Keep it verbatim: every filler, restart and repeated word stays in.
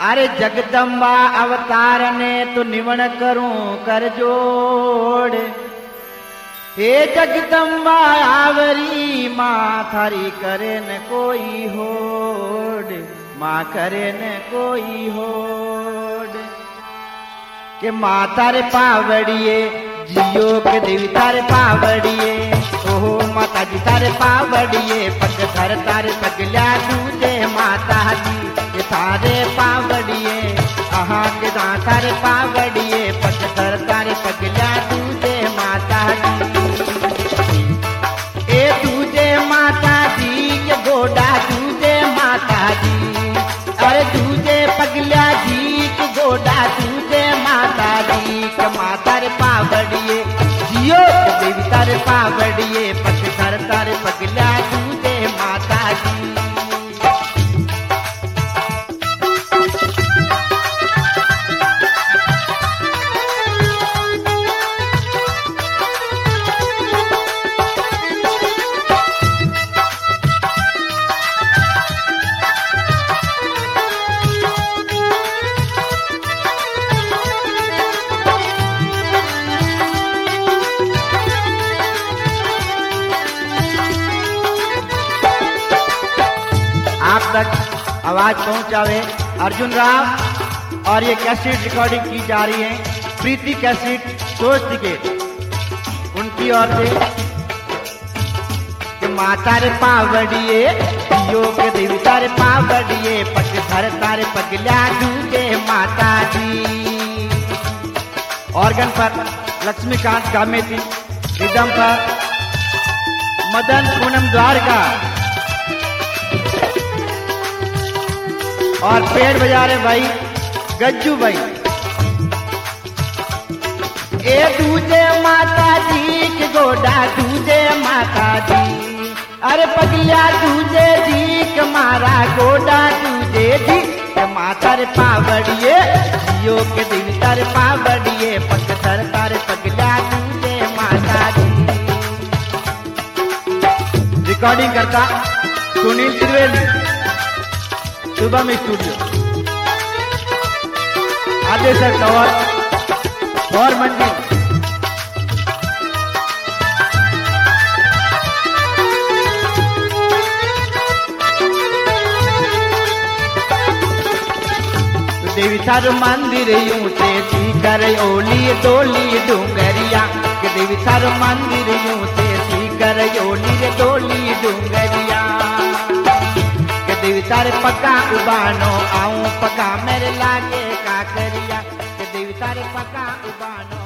अरे जगदम्बा अवतार ने तो निवण करूं कर जोड़। हे जगदम्बा आवरी माँ थारी करे न कोई होड़, माँ करे न कोई होड़। के माँ तारे पावड़िए जियो के देवी तारे पावड़िए, ओहो माता जी तारे पावड़िए, पग धर तारे पगल्या दूजे माता जी ये तारे पावड़िए। आहा के दां तारे पावड़िए, पग धर तारे पगल्या दूजे माता जी। ए दूजे माता जी के गोडा दूजे माता जी, अरे दूजे पगल्या जी के गोडा दूजे माता जी के माता रे पावड़िए जियो देवी तारे पावड़िए, पग धर तारे पगल्या दूजे माता जी। आप तक आवाज पहुंचावे अर्जुन राव और ये कैसेट रिकॉर्डिंग की जा रही है प्रीति कैसेट दोस्त के उनकी ओर से कि माता रे पावड़िए योग देवी तारे पावड़िए, पग धर तारे पगल्या दूजे माता जी। ऑर्गन पर लक्ष्मीकांत कामेती, रिदम पर मदन पूनम द्वारका और पेड़ बजा रहे भाई गज्जू भाई। ए दूजे माता जी के गोडा दूजे माता जी, अरे पगलिया दूजे जी के मारा गोडा दूजे जी के माता रे पावड़िए जियो के दिन तारे पावड़िए, पग धर तारे पगलिया दूजे माता जी। रिकॉर्डिंग करता सुनील त्रिवेदी, शुभम स्टूडियो, आदेशर टावर और मंडी। देवी थारो मंदिर ऊंचे थी कर ओली डोली डूंगरिया, के देवी थारो मंदिर ऊंचे थी कर ओली डोली डूंगरिया। देवी तारे पक्का उबानो आऊं पक्का मेरे लागे का करिया, देवी तारे पक्का उबानो।